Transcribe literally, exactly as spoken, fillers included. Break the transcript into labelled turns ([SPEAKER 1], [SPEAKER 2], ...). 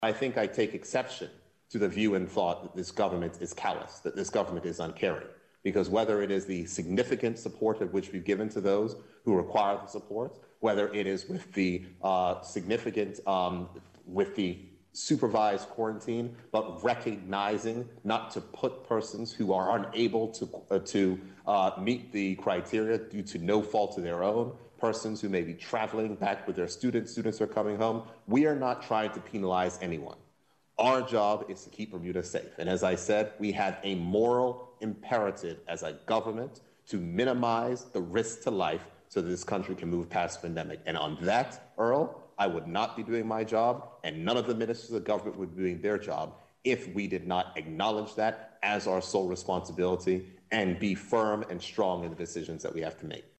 [SPEAKER 1] I think I take exception to the view and thought that this government is callous, that this government is uncaring. Because whether it is the significant support of which we've given to those who require the support, whether it is with the uh, significant, um, with the supervised quarantine, but recognizing not to put persons who are unable to, uh, to uh, meet the criteria due to no fault of their own, persons who may be traveling back with their students, students are coming home. We are not trying to penalize anyone. Our job is to keep Bermuda safe. And as I said, we have a moral imperative as a government to minimize the risk to life so that this country can move past the pandemic. And on that, Earl, I would not be doing my job, and none of the ministers of the government would be doing their job if we did not acknowledge that as our sole responsibility and be firm and strong in the decisions that we have to make.